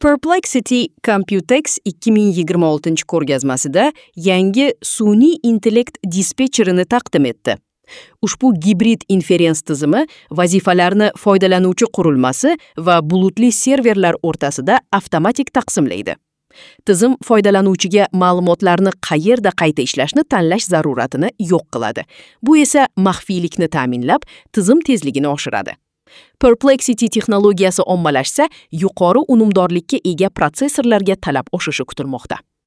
Perplexity Computex 2026 ko'rgazmasida yangi sun'iy intellekt dispetcherini taqdim etdi. Ushbu gibrid inferens tizimi vazifalarni foydalanuvchi qurilmasi va bulutli serverlar o'rtasida avtomatik taqsimlaydi. Tizim foydalanuvchiga ma'lumotlarni qayerda qayta ishlashni tanlash zaruratini yo'q qiladi. Bu esa maxfiylikni ta'minlab, tizim tezligini oshiradi. Perplexity texnologiyasi ommalashsa, yuqori unumdorlikka ega protsessorlarga talab oshishi kutilmoqda.